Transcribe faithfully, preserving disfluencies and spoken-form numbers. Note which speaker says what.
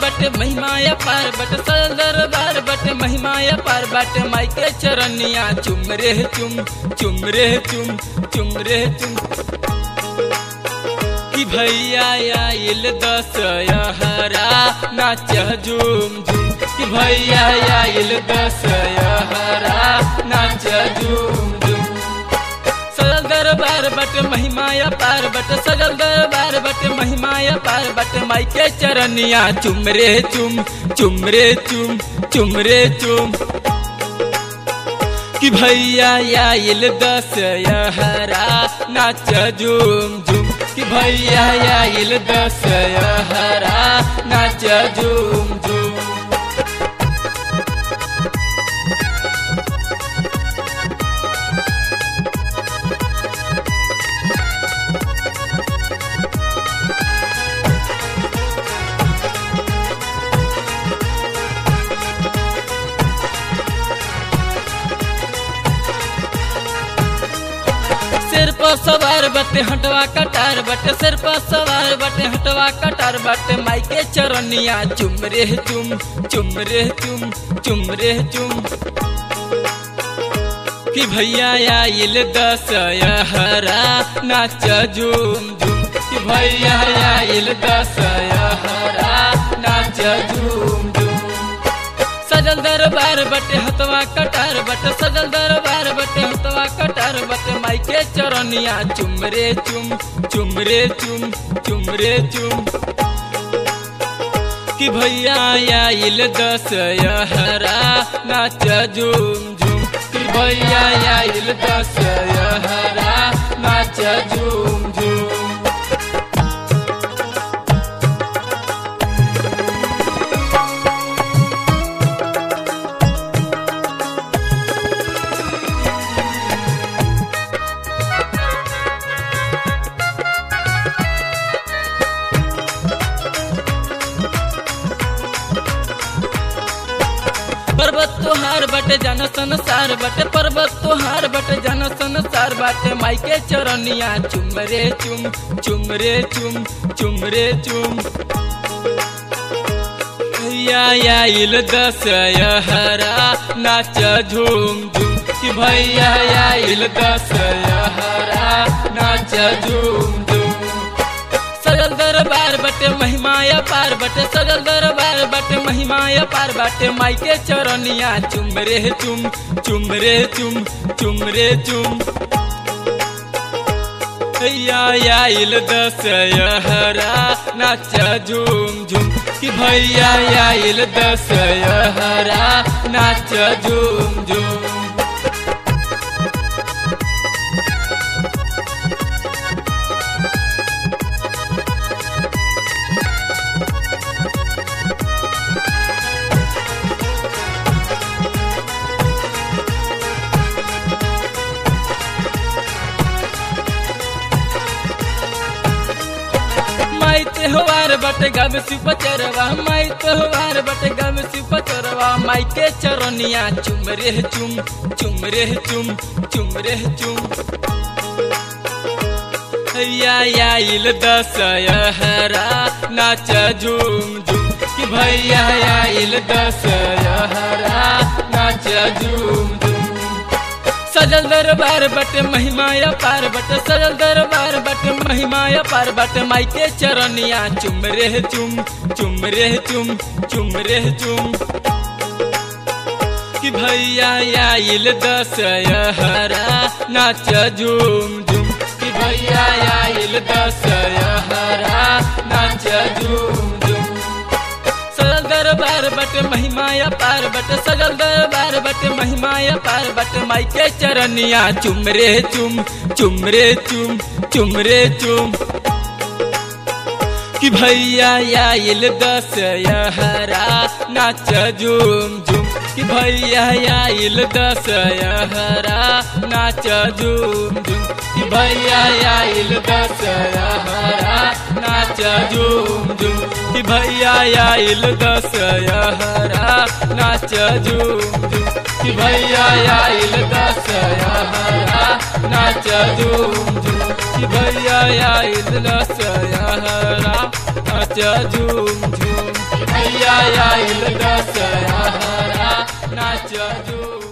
Speaker 1: बटे महिमा अपार बटे सजल दरबार बटे महिमा अपार बटे माई के चरनिया चुम रे चुम चुम रे चुम चुम रे चुम कि भैया आइल दशहरा नाच झूम झूम कि भैया आइल दशहरा नाच झूम झूम सजल दरबार बटे महिमा अपार बटे सजल दरबार बटे महिमा अपार बटे माई के चरनिया चुम रे चुम चुम रे चुम चुम रे चुम कि भैया आइल दशहरा नाच झूम झूम कि भैया आइल दशहरा नाच झूम झूम सिर पर सवार बटे हटवा कटार बटे सिर पर सवार बटे हटवा कटार बटे माई के चरनिया चुम रे चुम चुम रे चुम चुम रे चुम कि भैया आइल दशहरा नाच झूम झूम कि भैया आइल दशहरा नाच झूम झूम सजल दरबार बटे हतवा कटार बटे सजल दरबार बटे हतवा कटार बटे माई के चरनिया चुम रे चुम चुम रे चुम चुम रे चुम कि भैया आइल दशहरा नाच झूम झूम कि भैया आइल दशहरा नाच झूम झूम पर्वत तोहार बटे जन संसार बटे पर्वत तोहार बटे जन संसार बाटे माई के चरनिया चुम रे चुम चुम रे चुम चुम रे चुम भैया आइल दशहरा नाच झूम झूम कि भैया आइल दशहरा नाच झूम झूम सजल दरबार बटे महिमा अपार बटे सजल दरबार बटे महिमा अपार बटे माई के चरनिया चुम रे चुम चुम रे चुम चुम रे चुम भैया आइल दशहरा नाच झूम झूम कि भैया आइल दशहरा नाच झूम झूम माई त्योहार बटे गब सुपचरवा माई त्योहार बटे गब सुपचरवा माई के चरनिया चुम रे चुम चुम रे चुम चुम रे चुम भैया आइल दशहरा नाच झूम झूम कि भैया आइल दशहरा नाच झूम झूम सजल दरबार बटे महिमा अपार बटे सजल दरबार बटे महिमा अपार बटे माई के चरनिया चुम रे चुम चुम रे चुम चुम रे चुम कि भैया आइल दशहरा नाच झूम झूम कि भैया आइल दशहरा नाच झूम झूम सजल दरबार बटे महिमा अपार बटे सजल दरबार बटे महिमा अपार बटे माई के चरनिया चुम रे चुम चुम रे चुम चुम रे चुम कि भैया आइल दशहरा नाच झूम झूम कि भैया आइल दशहरा नाच झूम झूम कि भैया आइल दशहरा नाच झूम झूम कि भैया आइल दशहरा नाच झूम झूम कि भैया आइल दशहरा नाच झूम झूम कि भैया आइल दशहरा नाच झूम झूम। नाच झूम